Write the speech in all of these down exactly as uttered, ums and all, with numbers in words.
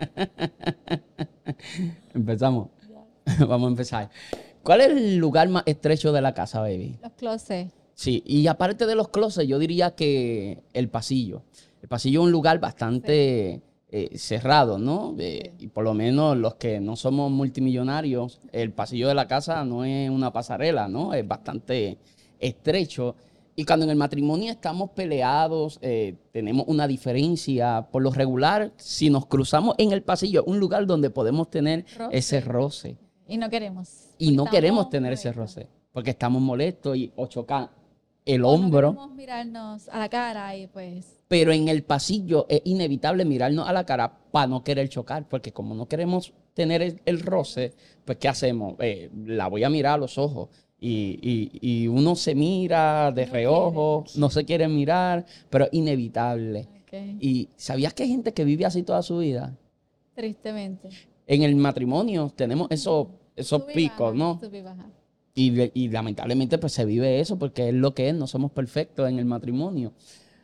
Empezamos. Vamos a empezar. ¿Cuál es el lugar más estrecho de la casa, baby? Los closets. Sí, y aparte de los closets, yo diría que el pasillo. El pasillo es un lugar bastante eh, cerrado, ¿no? Eh, y por lo menos los que no somos multimillonarios, el pasillo de la casa no es una pasarela, ¿no? Es bastante estrecho. Y cuando en el matrimonio estamos peleados, eh, tenemos una diferencia, por lo regular, si nos cruzamos en el pasillo, un lugar donde podemos tener Roce. ese roce. Y no queremos. Y Porque no estamos queremos tener ese molestos. roce, porque estamos molestos y o chocan el O no hombro. queremos mirarnos a la cara y pues... Pero en el pasillo es inevitable mirarnos a la cara para no querer chocar, porque como no queremos tener el, el roce, pues ¿qué hacemos? Eh, la voy a mirar a los ojos. Y, y- y uno se mira de No reojo, quiere. no se quiere mirar, pero es inevitable. Ok. ¿Y sabías que hay gente que vive así toda su vida? Tristemente. En el matrimonio tenemos esos, esos Sub y picos, baja, ¿no? sub y baja. Y, le- y lamentablemente pues se vive eso porque es lo que es, no somos perfectos en el matrimonio.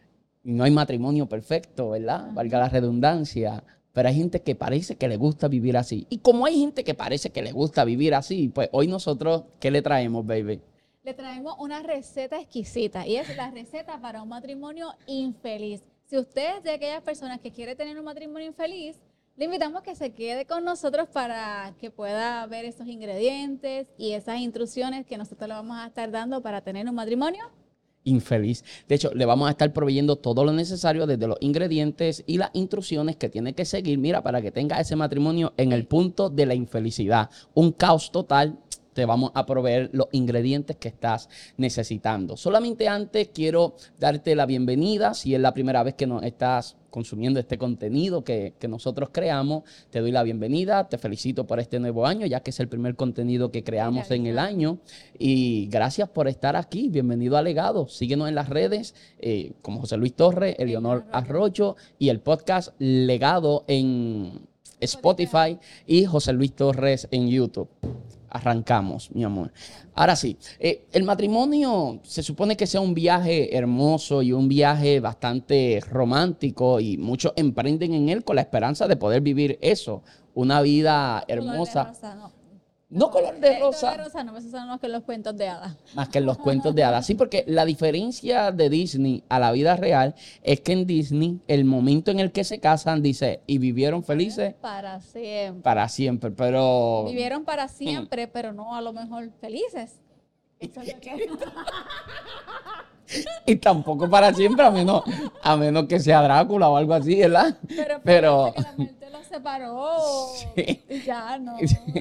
Y no hay matrimonio perfecto, ¿verdad? Ajá. Valga la redundancia. Pero hay gente que parece que le gusta vivir así. Y como hay gente que parece que le gusta vivir así, pues hoy nosotros, ¿qué le traemos, baby? Le traemos una receta exquisita y es la receta para un matrimonio infeliz. Si usted es de aquellas personas que quiere tener un matrimonio infeliz, le invitamos a que se quede con nosotros para que pueda ver esos ingredientes y esas instrucciones que nosotros le vamos a estar dando para tener un matrimonio. Infeliz. De hecho, le vamos a estar proveyendo todo lo necesario desde los ingredientes y las instrucciones que tiene que seguir, mira, para que tenga ese matrimonio en el punto de la infelicidad. Un caos total. Te vamos a proveer los ingredientes que estás necesitando. Solamente antes quiero darte la bienvenida. Si es la primera vez que nos estás consumiendo este contenido que, que nosotros creamos, te doy la bienvenida. Te felicito por este nuevo año, ya que es el primer contenido que creamos en el año. Y gracias por estar aquí. Bienvenido a Legado. Síguenos en las redes eh, como José Luis Torres, Eleonor Arroyo y el podcast Legado en Spotify y José Luis Torres en YouTube. Arrancamos, mi amor. Ahora sí, eh, el matrimonio se supone que sea un viaje hermoso y un viaje bastante romántico y muchos emprenden en él con la esperanza de poder vivir eso, una vida hermosa. Color de rosa, no. No color de Eh, rosa, color de rosa, no, esos son los que los cuentos de hadas. más que en los cuentos de hadas. Sí, porque la diferencia de Disney a la vida real es que en Disney el momento en el que se casan dice y vivieron felices Para siempre. para siempre, pero Vivieron para siempre, pero no a lo mejor felices. Eso es lo que... y tampoco para siempre a menos a menos que sea Drácula o algo así, ¿verdad? Pero, Pero que la muerte los separó. Sí. Y ya no.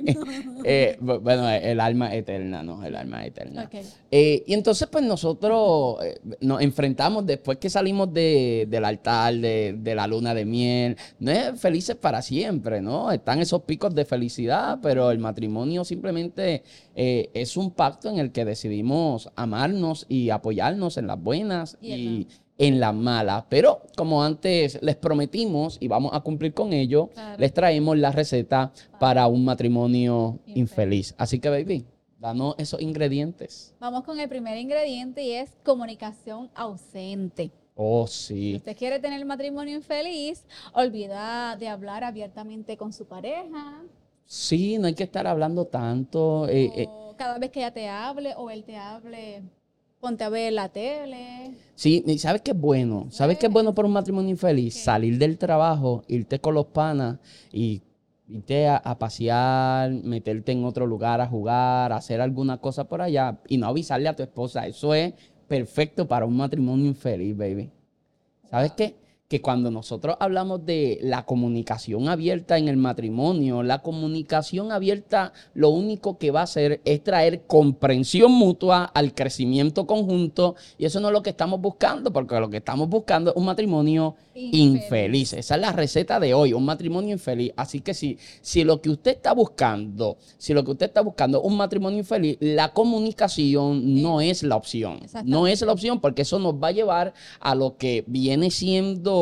Eh, bu- bueno, el alma eterna, ¿no? El alma eterna. Ok. Eh, y entonces, pues nosotros eh, nos enfrentamos después que salimos de, del altar, de, de la luna de miel. No es felices para siempre, ¿no? Están esos picos de felicidad, pero el matrimonio simplemente eh, es un pacto en el que decidimos amarnos y apoyarnos en las buenas Y en y en las malas. Pero como antes les prometimos y vamos a cumplir con ello, Claro. les traemos la receta para un matrimonio Infeliz. infeliz. Así que, baby, danos esos ingredientes. Vamos con el primer ingrediente y es comunicación ausente. Oh, Si sí. usted quiere tener el matrimonio infeliz, olvida de hablar abiertamente con su pareja. Sí, no hay que estar hablando tanto. eh, eh, O cada vez que ella te hable o él te hable, ponte a ver la tele. Sí, y ¿sabes qué es bueno? ¿Sabes qué es bueno para un matrimonio infeliz? ¿Qué? Salir del trabajo, irte con los panas y irte a, a pasear, meterte en otro lugar a jugar, hacer alguna cosa por allá y no avisarle a tu esposa. Eso es perfecto para un matrimonio infeliz, baby. ¿Sabes qué? Que cuando nosotros hablamos de la comunicación abierta en el matrimonio, la comunicación abierta lo único que va a hacer es traer comprensión mutua al crecimiento conjunto y eso no es lo que estamos buscando, porque lo que estamos buscando es un matrimonio infeliz. Infeliz. Esa es la receta de hoy, un matrimonio infeliz. Así que si, si lo que usted está buscando, si lo que usted está buscando es un matrimonio infeliz, la comunicación no es la opción. No es la opción porque eso nos va a llevar a lo que viene siendo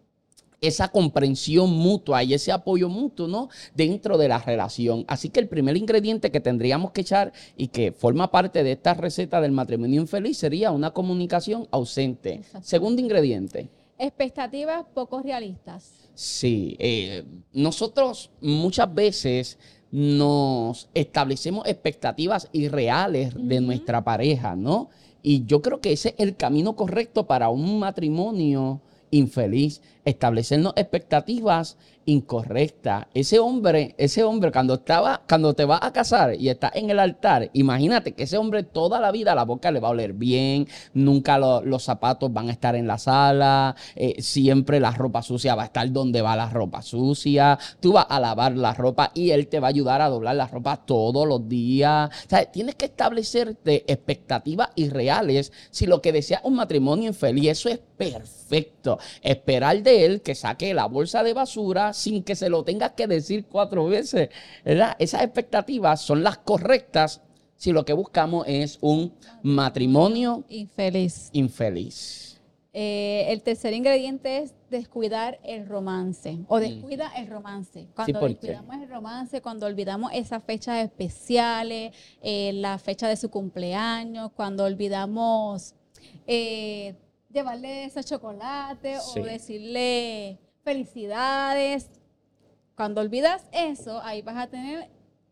esa comprensión mutua y ese apoyo mutuo, ¿no? Dentro de la relación. Así que el primer ingrediente que tendríamos que echar y que forma parte de esta receta del matrimonio infeliz sería una comunicación ausente. Exacto. Segundo ingrediente. Expectativas poco realistas. Sí, eh, nosotros muchas veces nos establecemos expectativas irreales de Ujú. nuestra pareja, ¿no? Y yo creo que ese es el camino correcto para un matrimonio infeliz, establecernos expectativas incorrectas. Ese hombre, ese hombre cuando estaba, cuando te vas a casar y está en el altar, imagínate que ese hombre toda la vida la boca le va a oler bien, nunca lo- los zapatos van a estar en la sala, eh, siempre la ropa sucia va a estar donde va la ropa sucia, tú vas a lavar la ropa y él te va a ayudar a doblar la ropa todos los días. O sea, tienes que establecerte expectativas irreales si lo que deseas es un matrimonio infeliz. Eso es perfecto. Esperar de él que saque la bolsa de basura sin que se lo tengas que decir cuatro veces, ¿verdad? Esas expectativas son las correctas si lo que buscamos es un matrimonio Infeliz. infeliz. Eh, el tercer ingrediente es descuidar el romance o descuida el romance. Cuando ¿por qué? descuidamos el romance, cuando olvidamos esas fechas especiales, eh, la fecha de su cumpleaños, cuando olvidamos eh, llevarle ese chocolate Sí. o decirle felicidades. Cuando olvidas eso, ahí vas a tener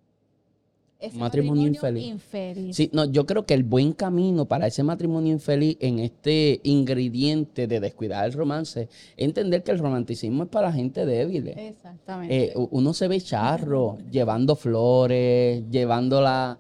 ese Matrimonio infeliz. infeliz. Sí, no, yo creo que el buen camino para ese matrimonio infeliz en este ingrediente de descuidar el romance es entender que el romanticismo es para gente débil. Exactamente. Eh, u- uno se ve charro llevando flores, llevándola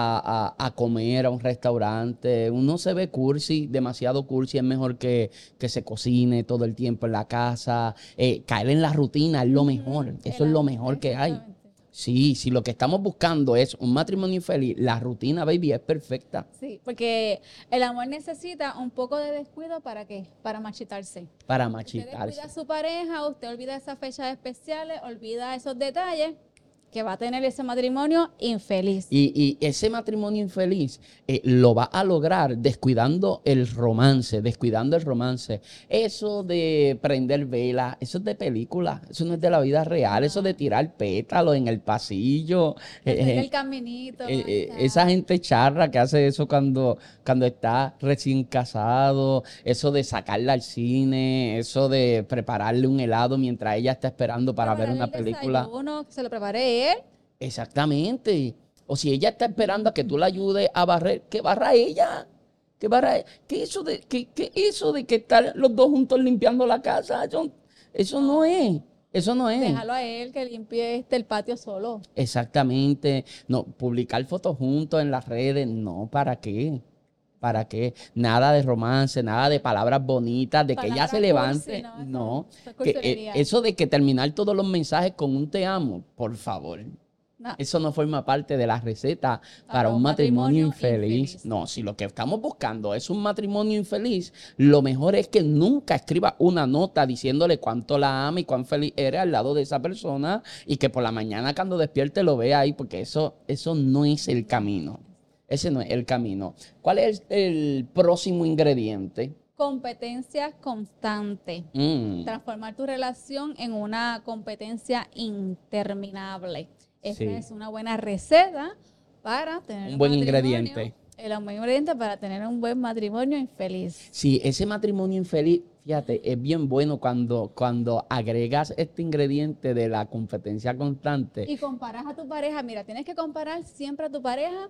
a, a- a comer a un restaurante. Uno se ve cursi, demasiado cursi. Es mejor que, que se cocine todo el tiempo en la casa. Eh, caer en la rutina es lo mejor. Ujú, Eso el es lo amor, mejor que hay. exactamente. Sí, si lo que estamos buscando es un matrimonio infeliz, la rutina, baby, es perfecta Sí, porque el amor necesita un poco de descuido para qué, para marchitarse. para Usted descuida machitarse. a su pareja, usted olvida esas fechas especiales, olvida esos detalles, que va a tener ese matrimonio infeliz. Y, y ese matrimonio infeliz eh, lo va a lograr descuidando el romance, descuidando el romance. Eso de prender velas, eso es de película, eso no es de la vida real, eso de tirar pétalos en el pasillo. Hacer eh, el caminito. eh, eh, hasta- esa gente charra que hace eso cuando, cuando está recién casado, eso de sacarla al cine, eso de prepararle un helado mientras ella está esperando para ver prepararle una el película. desayuno, que se lo prepare él. Exactamente. O si ella está esperando a que tú la ayudes a barrer, que barra ella. Que barra e- ¿Qué eso de, qué, qué eso de que estar los dos juntos limpiando la casa? Eso, eso no es. Eso no es. Déjalo a él que limpie este el patio solo. Exactamente. No, publicar fotos juntos en las redes, no, ¿para qué? ¿Para qué? Nada de romance, nada de palabras bonitas, de que ella Palabras se levante. cursi, no, eso- No. eso es Que, eh, cursilería. eso de que terminar todos los mensajes con un te amo, por favor. No. Eso no forma parte de la receta para un matrimonio infeliz. infeliz. No, si lo que estamos buscando es un matrimonio infeliz, lo mejor es que nunca escriba una nota diciéndole cuánto la ama y cuán feliz eres al lado de esa persona y que por la mañana cuando despierte lo vea ahí, porque eso, eso no es el camino. Ese no es el camino. ¿Cuál es el, el próximo ingrediente? Competencia constante. Mm, Transformar tu relación en una competencia interminable. Esta Sí. es una buena receta para tener Un buen matrimonio- ingrediente. El buen ingrediente para tener un buen matrimonio infeliz. Sí, ese matrimonio infeliz, fíjate, es bien bueno cuando, cuando agregas este ingrediente de la competencia constante. Y comparas a tu pareja. Mira, tienes que comparar siempre a tu pareja.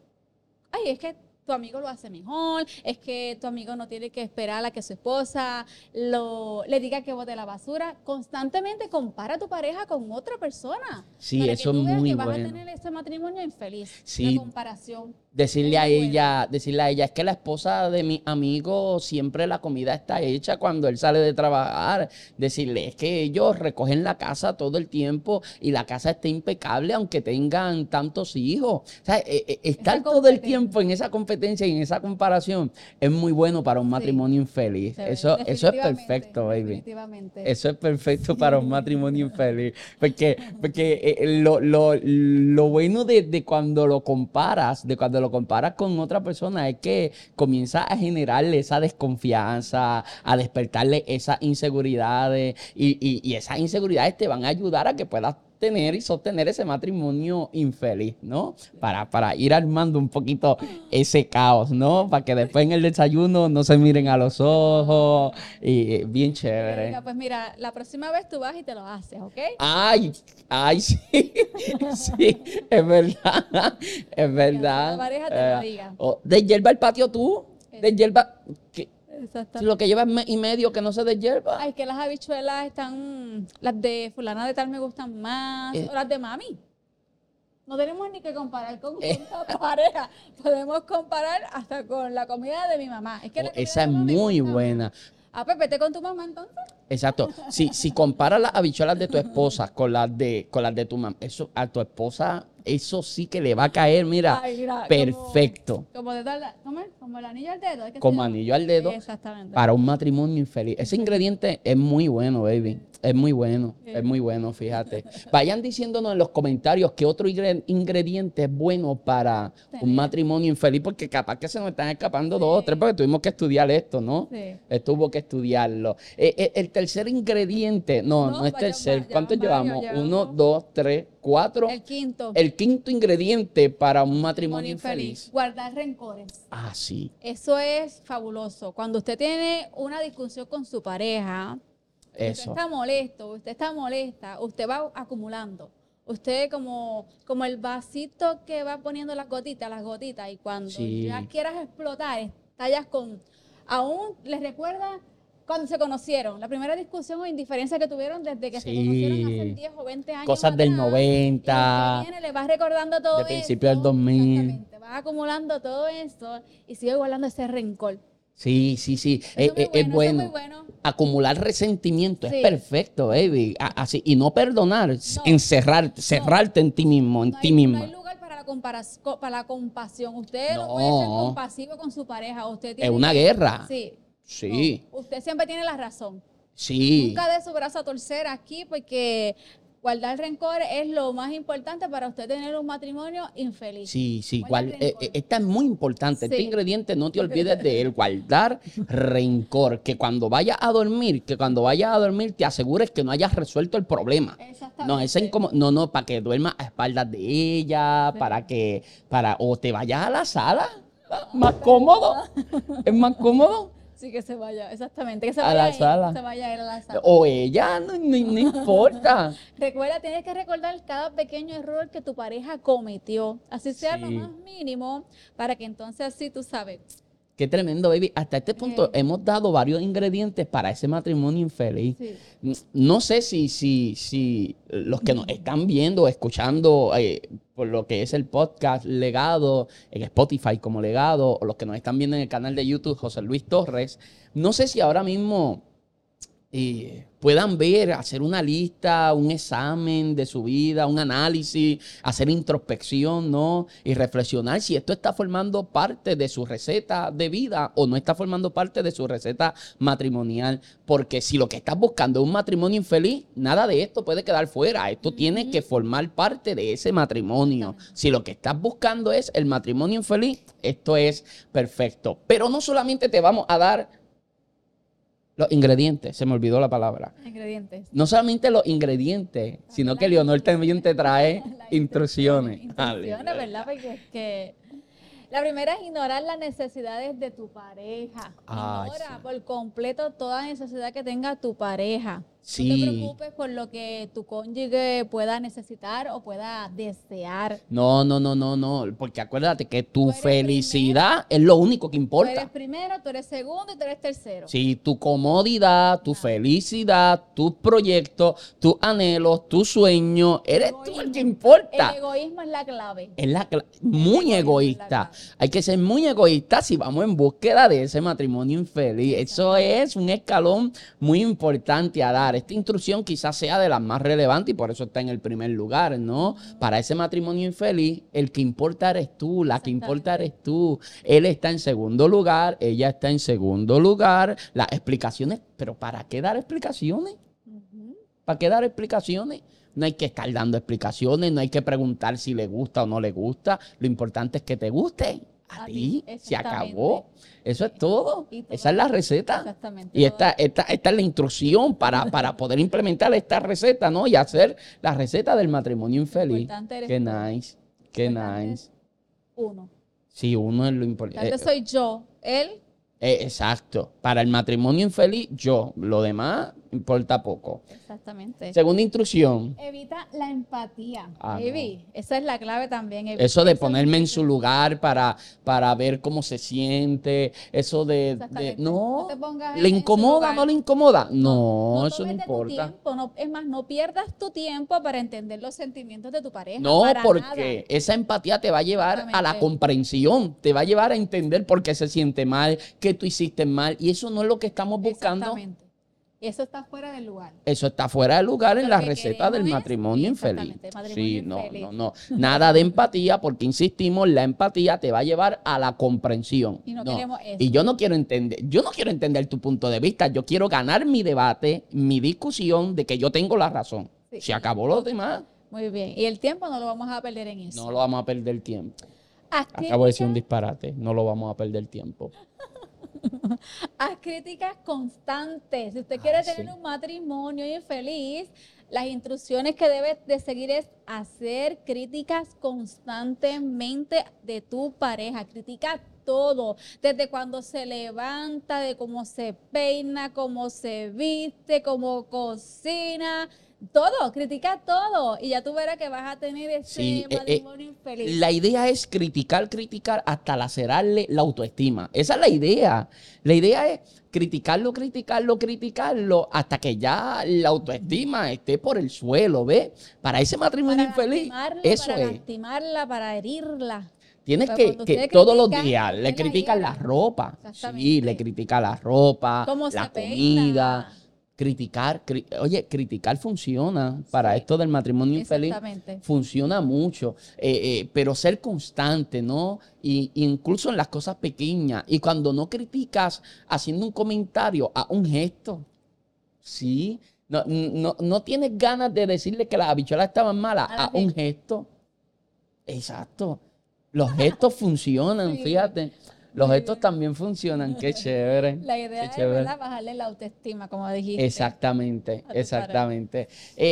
Ay, es que tu amigo lo hace mejor, es que tu amigo no tiene que esperar a que su esposa lo, le diga que bote la basura. Constantemente compara a tu pareja con otra persona. Sí, para eso que tú es veas muy que vas bueno. a tener ese matrimonio infeliz. Sí. La comparación. Decirle Es a muy bueno. ella, decirle a ella, es que la esposa de mi amigo siempre la comida está hecha cuando él sale de trabajar. Decirle, es que ellos recogen la casa todo el tiempo y la casa está impecable aunque tengan tantos hijos. O sea, eh, eh, estar Esa todo el competencia. tiempo en esa competencia y en esa comparación es muy bueno para un Sí. matrimonio infeliz. Se ve, Eso, eso es definitivamente, perfecto, baby. Definitivamente. Eso es perfecto para un matrimonio infeliz. Porque, porque eh, lo, lo, lo bueno de, de cuando lo comparas, de cuando lo comparas con otra persona, es que comienza a generarle esa desconfianza, a despertarle esas inseguridades. Y, y, y esas inseguridades te van a ayudar a que puedas mantener y sostener ese matrimonio infeliz, ¿no? Para, para ir armando un poquito ese caos, ¿no? Para que después en el desayuno no se miren a los ojos y eh, bien chévere. Venga, pues mira, la próxima vez tú vas y te lo haces, ¿ok? Ay, ay, sí, sí, es verdad, es verdad. la pareja te lo Eh, diga. oh, ¿deshierva el patio tú? ¿Deshierva? ¿Qué? Exactamente. Lo que lleva mes y medio que no se deshierva. Ay, que las habichuelas están, las de fulana de tal me gustan más, Eh. o las de mami. No tenemos ni que comparar con Eh. otra pareja. Podemos comparar hasta con la comida de mi mamá. Es que la Oh, comida esa de es mamá me muy gusta buena. más. Ah, pues vete con tu mamá entonces. Exacto. Si, si comparas las habichuelas de tu esposa con las de, con las de tu mamá, eso a tu esposa, eso sí que le va a caer, mira, Ay, mira, perfecto. Como, como, de dar- ¿cómo es? Como el anillo al dedo. ¿es que se Como llama? anillo al dedo Exactamente. para un matrimonio infeliz. Ese ingrediente es muy bueno, baby. Es muy bueno, es muy bueno, fíjate. Vayan diciéndonos en los comentarios qué otro ingre- ingrediente es bueno para Tener. un matrimonio infeliz, porque capaz que se nos están escapando Sí. dos o tres, porque tuvimos que estudiar esto, ¿no? Sí. Eh, Tuvo que estudiarlo. Eh, eh, el tercer ingrediente, no, no, No, es vaya- tercer. va- ya ¿Cuántos van varios, llevamos? Uno, llevamos- dos, tres, cuatro. El quinto. El quinto ingrediente para un matrimonio infeliz. Guardar rencores. Ah, sí. Eso es fabuloso. Cuando usted tiene una discusión con su pareja, usted Eso. está molesto, usted está molesta, usted va acumulando. Usted como, como el vasito que va poniendo las gotitas, las gotitas, y cuando Sí. ya quieras explotar, estallas con... Aún les recuerda cuando se conocieron, la primera discusión o indiferencia que tuvieron desde que se Sí. conocieron hace diez o veinte años Cosas del atrás. noventa. Y usted viene, le vas recordando todo De eso. principio del dos mil. Exactamente, vas acumulando todo eso y sigue guardando ese rencor. Sí, sí, sí. Eso Eh, es muy eh, es bueno, eso es bueno. muy bueno. Acumular resentimiento Sí. es perfecto, baby. A- Así, y no perdonar, encerrar, cerrarte en ti mismo, en No ti hay, misma. no hay lugar para la, comparas- co- para la compasión. Usted no, No. puede ser compasivo con su pareja. Usted tiene Es una que- guerra. Sí. Sí, No, usted siempre tiene la razón. sí. Nunca dé su brazo a torcer aquí porque guardar rencor es lo más importante para usted tener un matrimonio infeliz. Sí, sí, Guardar guard- eh, rencor. eh, esta es muy importante. Este Sí. ingrediente no te olvides de él, guardar rencor. Que cuando vayas a dormir, que cuando vayas a dormir te asegures que no hayas resuelto el problema. Exactamente. No, ese incomo- no, no, para que duermas a espaldas de ella, Sí. para que, para, o te vayas a la sala, más cómodo, es más cómodo. Sí, que se vaya, exactamente. Que se A vaya la a ir, sala. que se vaya a ir a la sala. O ella, no, no- no importa. Recuerda, tienes que recordar cada pequeño error que tu pareja cometió, así sea lo Sí. más mínimo, para que entonces así tú sabes. Qué tremendo, baby. Hasta este punto Eh. hemos dado varios ingredientes para ese matrimonio infeliz. Sí. N- No sé si, si, si los que nos están viendo, escuchando eh, por lo que es el podcast Legado, en Spotify como Legado, o los que nos están viendo en el canal de YouTube José Luis Torres, no sé si ahora mismo eh, puedan ver, hacer una lista, un examen de su vida, un análisis, hacer introspección, ¿no? Y reflexionar si esto está formando parte de su receta de vida o no está formando parte de su receta matrimonial. Porque si lo que estás buscando es un matrimonio infeliz, nada de esto puede quedar fuera. Esto tiene que formar parte de ese matrimonio. Si lo que estás buscando es el matrimonio infeliz, esto es perfecto. Pero no solamente te vamos a dar los ingredientes, se me olvidó la palabra. Ingredientes. No solamente los ingredientes, sino que Leonor también te trae Las instrucciones. Instrucciones, Aleluya. ¿verdad? Porque es que la primera es ignorar las necesidades de tu pareja. Ay, Ignora sí. por completo toda necesidad que tenga tu pareja. Sí. No te preocupes por lo que tu cónyuge pueda necesitar o pueda desear. No, no, no, no, no, porque acuérdate que tu Tú eres felicidad es lo único que Tú eres importa. primero, tú eres segundo y tú eres tercero. Sí, tu comodidad, tu felicidad, tus proyectos, tus anhelos, tus sueños, eres tú el que El importa. egoísmo es la clave. Es la cla- muy egoísmo es la egoísta. clave. Hay que ser muy egoísta si vamos en búsqueda de ese matrimonio infeliz. Eso es un escalón muy importante a dar. Esta instrucción quizás sea de las más relevantes y por eso está en el primer lugar, ¿no? Para ese matrimonio infeliz, el que importa eres tú, la que importa eres tú. Él está en segundo lugar, ella está en segundo lugar. Las explicaciones, pero ¿para qué dar explicaciones? Ujú. ¿Para qué dar explicaciones? No hay que estar dando explicaciones, no hay que preguntar si le gusta o no le gusta. Lo importante es que te guste. A, A ti, ti, se exactamente. acabó. Eso es todo. Y todo- Esa es la receta. Exactamente. Y todo- esta, esta, esta es la instrucción para, para poder implementar esta receta, ¿no? Y hacer la receta del matrimonio infeliz. importante eres Qué tú. nice, qué Importante nice. es uno. Sí, uno es lo Tanto importante. soy yo, él, Exacto. Para el matrimonio infeliz, yo. Lo demás importa poco. exactamente. Segunda instrucción. Evita la empatía, Ah, baby. Esa es la clave también. Evita- Eso de es ponerme en muy su lugar para, para ver cómo se siente. Eso de, de- Exactamente. no, No te pongas ¿le en- en su incomoda lugar. no le incomoda? No, no eso no tomes de tu importa. tiempo, no, es más, no pierdas tu tiempo para entender los sentimientos de tu pareja. No, para porque nada. esa empatía te va a llevar a la Exactamente. comprensión, te va a llevar a entender por qué se siente mal, qué tú hiciste mal, y eso no es lo que estamos buscando. Exactamente. Eso está fuera del lugar. Eso está fuera de lugar en Lo la que receta del queremos es- matrimonio infeliz. exactamente, matrimonio Sí, no, infeliz. no, no. Nada de empatía, porque insistimos, la empatía te va a llevar a la comprensión. Y no queremos eso. Y yo no quiero entender, yo no quiero entender tu punto de vista, yo quiero ganar mi debate, mi discusión de que yo tengo la razón. Sí. Se acabó lo demás. Muy bien. Y el tiempo no lo vamos a perder en eso. No lo vamos a perder tiempo. Haz Acabo de decir un críticas- disparate, no lo vamos a perder tiempo. Haz críticas constantes. Si usted quiere Ay, tener sí. un matrimonio infeliz, las instrucciones que debes de seguir es hacer críticas constantemente de tu pareja. Critica todo, desde cuando se levanta, de cómo se peina, cómo se viste, cómo cocina. Todo, critica todo. Y ya tú verás que vas a tener ese Sí, eh, eh, matrimonio infeliz. La idea es criticar, criticar hasta lacerarle la autoestima. Esa es la idea. La idea es criticarlo, criticarlo, criticarlo hasta que ya la autoestima esté por el suelo, ¿ves? Para ese matrimonio Para infeliz, lastimarlo, eso para es. lastimarla, para herirla. Tienes Pues que, cuando que usted todos los critica, días usted le la critican hiera. la ropa. Sí, Exactamente. le critica la ropa, Cómo se la peina. comida. Criticar, cri- oye, criticar funciona para Sí, esto del matrimonio infeliz. exactamente. Funciona mucho, eh, eh, pero ser constante, ¿no? Y, incluso en las cosas pequeñas. Y cuando no criticas haciendo un comentario, a un gesto. Sí. No, no, no tienes ganas de decirle que las habichuelas estaban malas, A la a un gesto. Exacto. Los gestos funcionan, Sí. fíjate. Los Muy gestos bien. también funcionan, qué chévere. La idea qué es, chévere. ¿verdad?, bajarle la autoestima, como dijiste. Exactamente, a tu exactamente.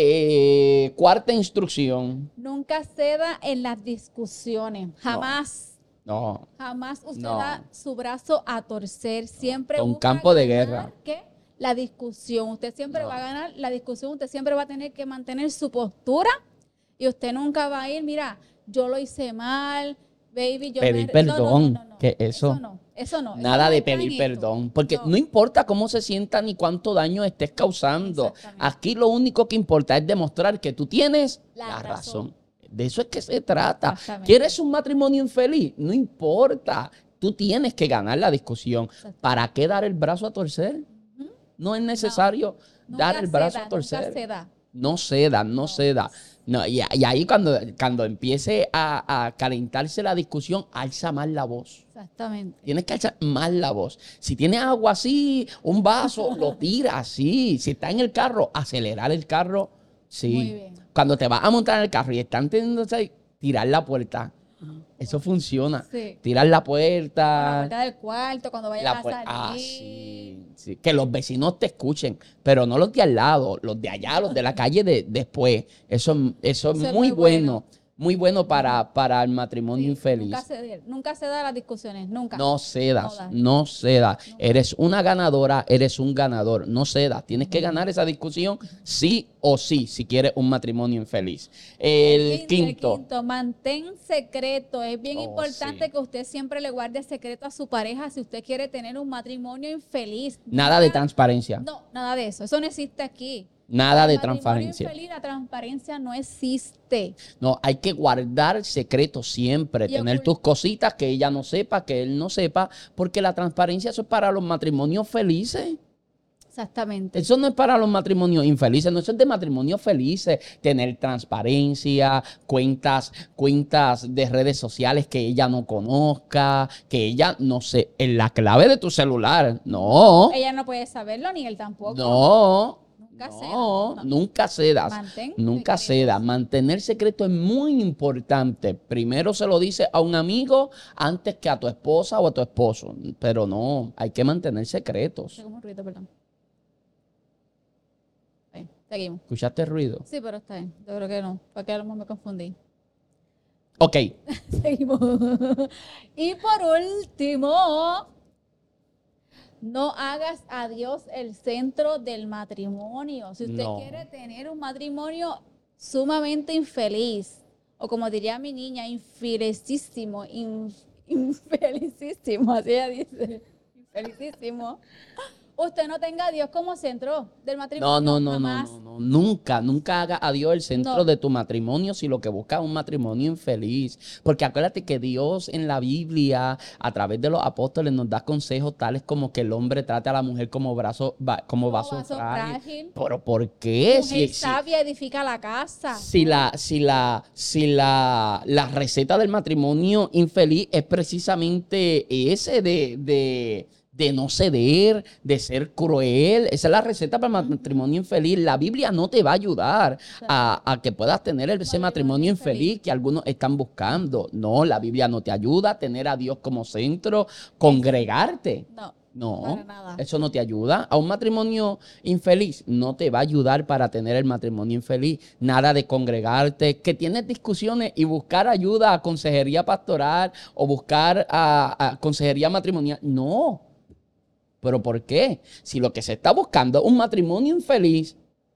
Eh, eh, cuarta instrucción. Nunca ceda en las discusiones. Jamás, No, jamás usted No. da su brazo a torcer. Siempre Esto es un busca campo de ganar, guerra. ¿qué? La discusión. Usted siempre No. va a ganar la discusión. Usted siempre va a tener que mantener su postura. Y usted nunca va a ir, mira, yo lo hice mal, baby, yo Pedir me... perdón, No, no, no, no. ¿qué es eso? Eso no, eso no. eso nada no de está en pedir esto. perdón, porque No. no. importa cómo se sienta ni cuánto daño estés causando. Exactamente. Aquí lo único que importa es demostrar que tú tienes la, La razón. razón. De eso es que se trata. Exactamente. ¿Quieres un matrimonio infeliz? No importa. Tú tienes que ganar la discusión. Exacto. ¿Para qué dar el brazo a torcer? Ujú. No es necesario Nunca dar el brazo ceda, a torcer. Nunca ceda. No ceda, no, No. ceda. No, y, y ahí cuando, cuando empiece a, a calentarse la discusión, alza más la voz. Exactamente. Tienes que alzar más la voz. Si tienes agua así, un vaso, lo tiras así. Si está en el carro, acelerar el carro. Sí. Muy bien. Cuando te vas a montar en el carro y están teniendo, tirar la puerta. Eso funciona. Sí. Tirar la Por la puerta. puerta del cuarto, cuando vayas La a puer- salir. ah, sí, sí. Que los vecinos te escuchen, pero no los de al lado, los de allá, los de la calle de, después. Eso, eso es Eso es muy muy bueno, bueno. muy bueno para, para el matrimonio Sí, infeliz. Nunca ceder, nunca ceda las discusiones, nunca. No cedas, No das. no cedas. Eres una ganadora, eres un ganador. No cedas. Tienes que ganar esa discusión sí o sí, si quieres un matrimonio infeliz. El quinto. El quinto, mantén secreto. Es bien Oh, importante sí. que usted siempre le guarde secreto a su pareja si usted quiere tener un matrimonio infeliz. Nada de Nunca- transparencia. No, nada de eso. Eso no existe aquí. Nada de El matrimonio transparencia. infeliz, la transparencia no existe. No, hay que guardar secretos siempre, Y tener ocult- tus cositas que ella no sepa, que él no sepa, porque la transparencia eso es para los matrimonios felices. Exactamente. Eso no es para los matrimonios infelices, no, eso es de matrimonios felices, tener transparencia, cuentas, cuentas de redes sociales que ella no conozca, que ella no sé, en la clave de tu celular, no, Ella no puede saberlo, ni él tampoco. no, Nunca nunca No, cedas. nunca cedas. Mantén Nunca secretos. cedas. Mantener secreto es muy importante. Primero se lo dice a un amigo antes que a tu esposa o a tu esposo. Pero no, hay que mantener secretos. Hace como un ruido, perdón. Ahí, seguimos. ¿Escuchaste el ruido? Sí, pero está bien. Yo creo que no. Porque a lo mejor me confundí. Ok. Seguimos. Y por último, no hagas a Dios el centro del matrimonio. Si usted No. quiere tener un matrimonio sumamente infeliz, o como diría mi niña, infelicísimo, inf- infelicísimo, así ella dice, infelicísimo, usted no tenga a Dios como centro del No, matrimonio. no, no, no, jamás. no, no. Nunca, nunca haga a Dios el centro No. de tu matrimonio si lo que busca es un matrimonio infeliz. Porque acuérdate que Dios en la Biblia, a través de los apóstoles, nos da consejos tales como que el hombre trate a la mujer como, brazo, va- como Como vaso, vaso frágil. frágil. Pero ¿por qué? Mujer Si, si- sabia edifica la casa. si la, si la, si la, la receta del matrimonio infeliz es precisamente ese de, de, de no ceder, de ser cruel. Esa es la receta para el matrimonio infeliz. La Biblia no te va a ayudar a, a que puedas tener ese Matrimonio matrimonio infeliz infeliz. que algunos están buscando. No, la Biblia no te ayuda a tener a Dios como centro, congregarte. No. No, Para nada. eso no te ayuda. A un matrimonio infeliz no te va a ayudar para tener el matrimonio infeliz. Nada de congregarte, que tienes discusiones y buscar ayuda a consejería pastoral o buscar a, a consejería matrimonial. No. ¿Pero por qué? Si lo que se está buscando es un matrimonio infeliz,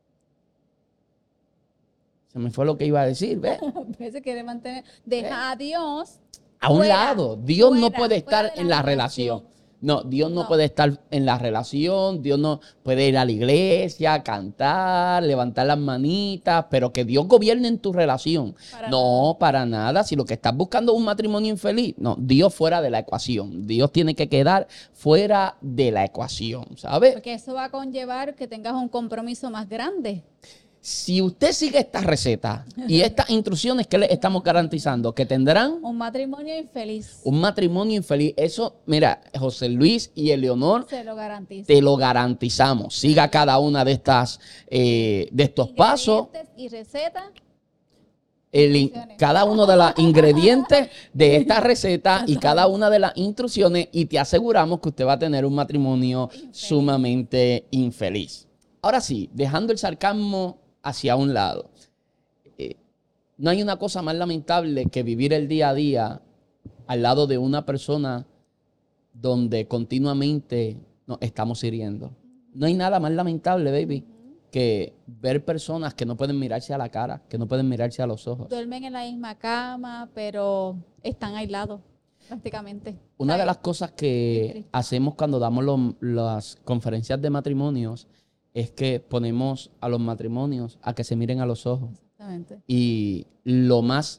se me fue lo que iba a decir, ¿ves? A veces quiere mantener, deja a Dios A un fuera, lado. Dios no fuera, puede fuera estar de en la relación. No, Dios no, No. puede estar en la relación, Dios no puede ir a la iglesia, cantar, levantar las manitas, pero que Dios gobierne en tu relación. Para no, para nada. Si lo que estás buscando es un matrimonio infeliz, no, Dios fuera de la ecuación. Dios tiene que quedar fuera de la ecuación, ¿sabes? Porque eso va a conllevar que tengas un compromiso más grande. Si usted sigue esta receta y estas instrucciones que le estamos garantizando, que tendrán Un matrimonio infeliz. un matrimonio infeliz, eso, mira, José Luis y Eleonor, Se lo garantizo. te lo garantizamos. Siga cada una de estas, eh, de estos pasos. Ingredientes y recetas. El in- Instrucciones. cada uno de los ingredientes de esta receta y cada una de las instrucciones, y te aseguramos que usted va a tener un matrimonio Infeliz. sumamente infeliz. Ahora sí, dejando el sarcasmo hacia un lado, eh, no hay una cosa más lamentable que vivir el día a día al lado de una persona donde continuamente nos estamos hiriendo. No hay nada más lamentable, baby, que ver personas que no pueden mirarse a la cara, que no pueden mirarse a los ojos. Duermen en la misma cama, pero están aislados prácticamente. Una de ¿Sabes? las cosas Qué que triste. hacemos cuando damos lo- las conferencias de matrimonios es que ponemos a los matrimonios a que se miren a los ojos. Exactamente. Y lo más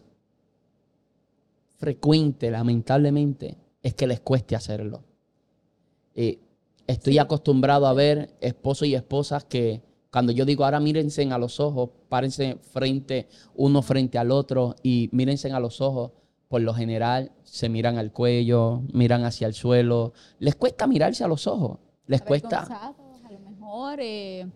frecuente, lamentablemente, es que les cueste hacerlo. Eh, estoy Sí. acostumbrado a ver esposos y esposas que cuando yo digo ahora mírense a los ojos, párense frente uno frente al otro y mírense a los ojos, por lo general se miran al cuello, miran hacia el suelo. Les cuesta mirarse a los ojos. Les cuesta. Avergonzados, a lo mejor. eh,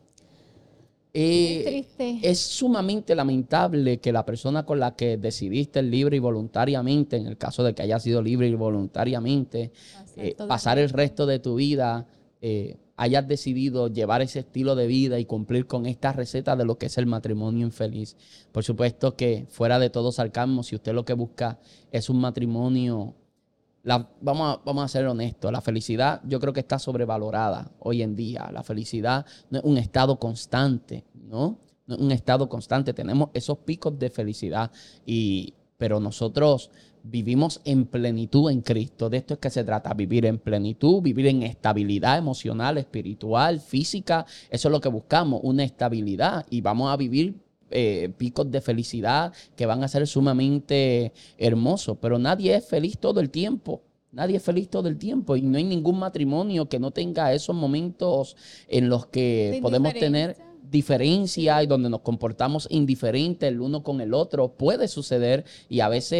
Eh, es triste. Es sumamente lamentable que la persona con la que decidiste libre y voluntariamente, en el caso de que haya sido libre y voluntariamente, Pasar eh, todo pasar el tiempo. resto de tu vida, eh, hayas decidido llevar ese estilo de vida y cumplir con esta receta de lo que es el matrimonio infeliz. Por supuesto que fuera de todo sarcasmo, si usted lo que busca es un matrimonio, la- vamos, a, vamos a ser honestos, la felicidad yo creo que está sobrevalorada hoy en día. La felicidad no es un estado constante, ¿no? No es un estado constante. Tenemos esos picos de felicidad, y, pero nosotros vivimos en plenitud en Cristo. De esto es que se trata, vivir en plenitud, vivir en estabilidad emocional, espiritual, física. Eso es lo que buscamos, una estabilidad, y vamos a vivir eh, picos de felicidad que van a ser sumamente hermosos, pero nadie es feliz todo el tiempo. Nadie es feliz todo el tiempo, y no hay ningún matrimonio que no tenga esos momentos en los que De podemos tener indiferencia. diferencia y donde nos comportamos indiferentes el uno con el otro. Puede suceder, y a veces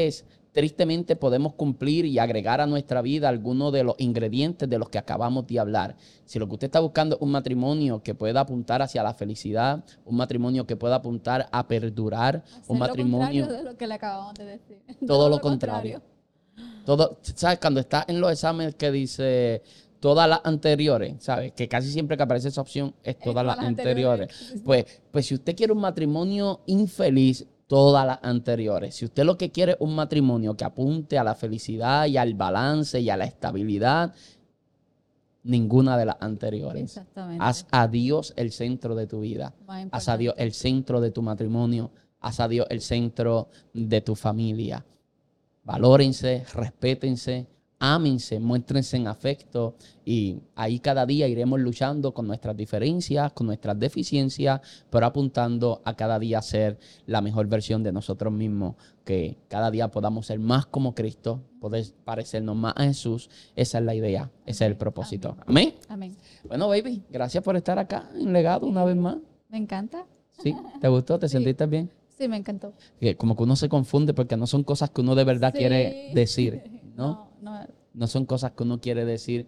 tristemente podemos cumplir y agregar a nuestra vida algunos de los ingredientes de los que acabamos de hablar. Si lo que usted está buscando es un matrimonio que pueda apuntar hacia la felicidad, un matrimonio que pueda apuntar a perdurar, Hacer un matrimonio... lo contrario de lo que le acabamos de decir. Todo, todo lo contrario. contrario. Todo, ¿sabes? Cuando está en los exámenes que dice todas las anteriores, ¿sabes? Que casi siempre que aparece esa opción es todas, todas las, las anteriores. anteriores. Pues, pues si usted quiere un matrimonio infeliz, todas las anteriores. Si usted lo que quiere es un matrimonio que apunte a la felicidad y al balance y a la estabilidad, ninguna de las anteriores. Exactamente. Haz a Dios el centro de tu vida. Haz a Dios el centro de tu matrimonio. Haz a Dios el centro de tu familia. Valórense, respétense, ámense, muéstrense en afecto y ahí cada día iremos luchando con nuestras diferencias, con nuestras deficiencias, pero apuntando a cada día ser la mejor versión de nosotros mismos, que cada día podamos ser más como Cristo, poder parecernos más a Jesús. Esa es la idea, ese es el propósito. Amén. Amén. Bueno, baby, gracias por estar acá en Legado una vez más. Me encanta. ¿Sí? ¿Te gustó? ¿Te Sí. sentiste bien? Sí, me encantó. Que como que uno se confunde porque no son cosas que uno de verdad Sí. quiere decir, ¿no? No, no. No son cosas que uno quiere decir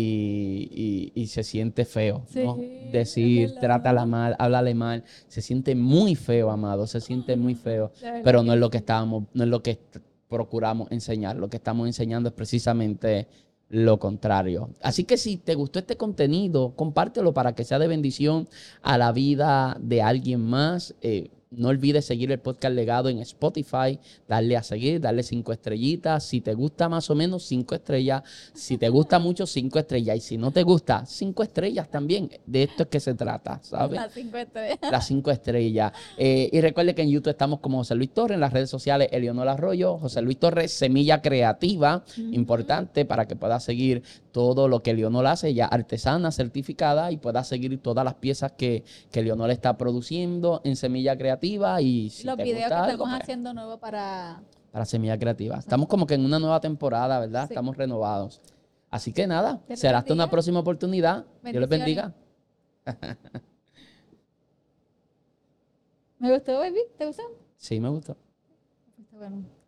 y, y, y se siente feo, ¿no? Sí, Decir, es verdad. trátala mal, háblale mal. Se siente muy feo, amado. Se siente muy feo. De verdad Pero no que es lo que sí. estábamos, no es lo que est- procuramos enseñar. Lo que estamos enseñando es precisamente lo contrario. Así que si te gustó este contenido, compártelo para que sea de bendición a la vida de alguien más. Eh, No olvides seguir el podcast Legado en Spotify, darle a seguir, darle cinco estrellitas. Si te gusta más o menos, cinco estrellas. Si te gusta mucho, cinco estrellas. Y si no te gusta, cinco estrellas también. De esto es que se trata, ¿sabes? Las cinco estrellas. Las cinco estrellas. Eh, y recuerde que en YouTube estamos como José Luis Torres, en las redes sociales Elionor Arroyo, José Luis Torres, Semilla Creativa, Ujú. importante para que puedas seguir todo lo que Leonor hace, ella artesana certificada, y pueda seguir todas las piezas que, que Leonor está produciendo en Semilla Creativa. Y si Los te videos gusta que algo, estamos pues, haciendo nuevo para... para Semilla Creativa. Estamos como que en una nueva temporada, ¿verdad? Sí. Estamos renovados. Así que nada, Dios será les hasta una bendiga. próxima oportunidad. Dios les Bendiciones. bendiga. ¿Me gustó, baby? ¿Te gustó? Sí, me gustó. Está bueno.